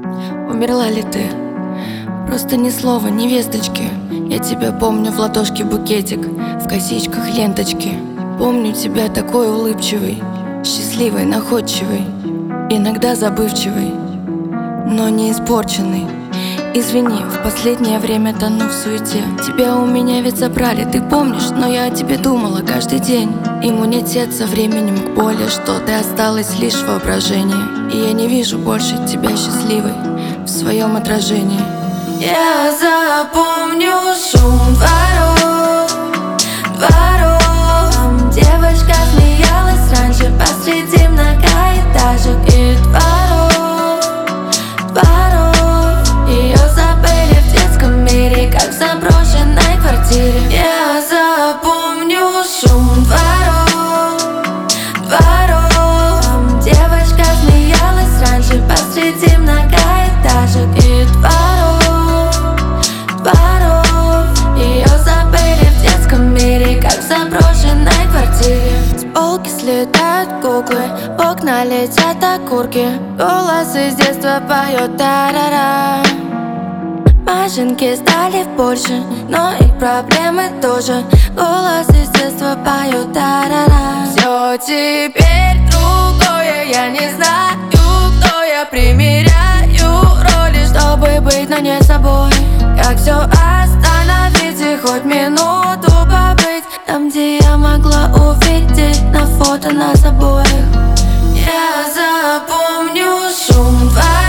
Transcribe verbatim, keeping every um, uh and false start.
Умерла ли ты? Просто ни слова, ни весточки. Я тебя помню в ладошке букетик, в косичках ленточки. Помню тебя такой улыбчивый, счастливый, находчивый, иногда забывчивый, но не испорченный. Извини, в последнее время тону в суете. Тебя у меня ведь забрали, ты помнишь, но я о тебе думала каждый день. Иммунитет со временем к боли, что ты осталась лишь в воображении. И я не вижу больше тебя счастливой в своем отражении. Я запомню шум дворов, дворов. Девочка смеялась раньше посреди многоэтажек и дворов, дворов. Ее забыли в детском мире, как в заброшенной квартире. Я запомню шум дворов, дворов. Девочка смеялась раньше посреди многоэтажек и дворов, дворов. Ее забыли в детском мире, как в заброшенной квартире. С полки слетают куклы, в окна летят окурки. Голос из детства поет та-ра-ра. Машинки стали больше, но их проблемы тоже. Голос из детства поет та-ра-ра. Все теперь другое, я не знаю, кто я. Примеряю роли, чтобы быть, но не собой. Как все остановить и хоть минуту побыть там, где я могла увидеть на фото нас обоих. Я запомню шум дворов,